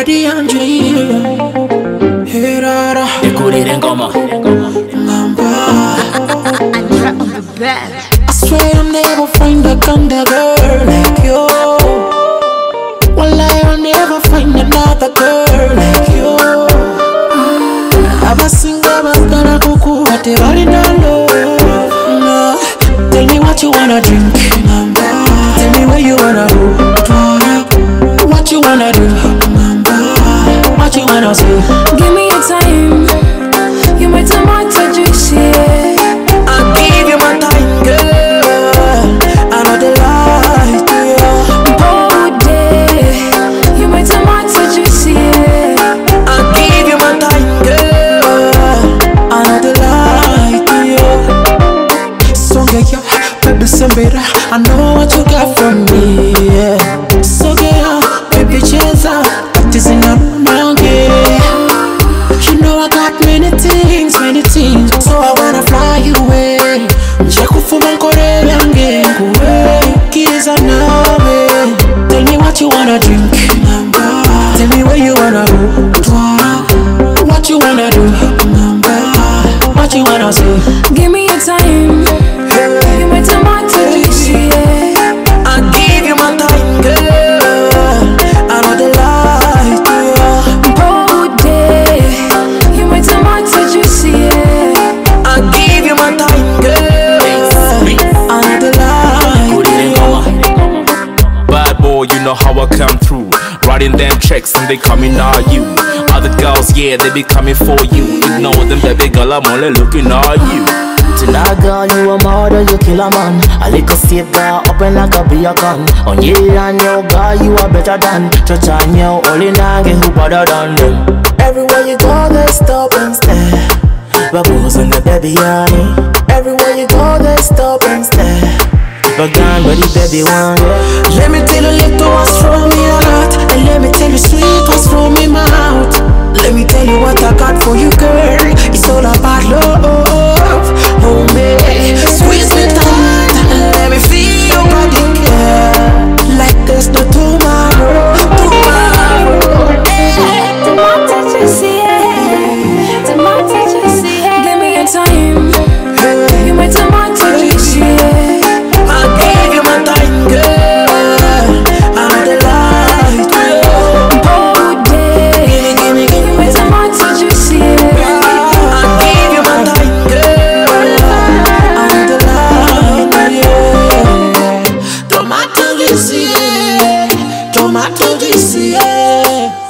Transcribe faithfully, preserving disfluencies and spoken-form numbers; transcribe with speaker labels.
Speaker 1: Daddy Andre, Herara,
Speaker 2: Ekurire ngoma
Speaker 1: Ngamba.
Speaker 3: I drop the best.
Speaker 1: I swear I'll never find a kinda girl like you. Well, I'll never find another girl like you. Abasinga bagala kukuwate balina love. No. Tell me what you wanna drink, Ngamba. Tell me where you wanna go, Twara. What you wanna do, Ngamba. What you wanna say?
Speaker 4: Give me your time. You my tomato juicy.
Speaker 1: I'll give you my time, girl. I know the light, yeah.
Speaker 4: Oh, day. You my tomato juicy.
Speaker 1: I'll give you my time, girl. I know the light, yeah. So get ya, baby, some better. I know what you got from me, yeah. So get ya, baby, chase up. That is in a monkey. You know I got many things, many things. So I wanna fly you away. Njakufuma nkore yange kuwe kiza nawe. Tell me what you wanna drink, Ngamba. Tell me where you wanna go, Twara. What you wanna do, Ngamba. What you wanna say?
Speaker 4: Give me your time. You my tomato juicy.
Speaker 1: I'll give you my time, girl. I know the light, yeah.
Speaker 4: Oh, day. You my tomato juicy.
Speaker 1: I'll give you my time, girl. I know the light,
Speaker 2: Ekurire ngoma
Speaker 1: yeah.
Speaker 2: Bad boy, you know how I come through. Writing them checks and they coming at you. Other girls, yeah, they be coming for you. Ignore them, baby girl, I'm only looking at you.
Speaker 5: Tonight, girl, you a murder, you kill a man. A little step girl, open like a beer can. On you and your girl, you are better than. Touch on you, only nage who better than them. Everywhere you go, they stop and stare. Bubbles in the baby honey. Everywhere you go, they stop and stare. But gone, but the baby one, yeah.
Speaker 1: Let me tell you little what's from me heart, and let me tell you sweet what's from me mouth. Let me tell you what I got for you, girl. It's all about love. Oh man, squeeze me tight and let me feel your body, girl. Like there's no tomorrow, tomorrow.
Speaker 4: Tomato juicy. Tomato juicy. Give me your time. You my tomato juicy.
Speaker 1: I'll give you my time, girl. I know the light, yeah.
Speaker 4: Oh, day.
Speaker 1: Gimme, gimme, gimme.
Speaker 4: You my tomato juicy.
Speaker 1: I'll give you my time, girl. I know the light, yeah. Tomato juicy, yeah. Tomato juicy, yeah.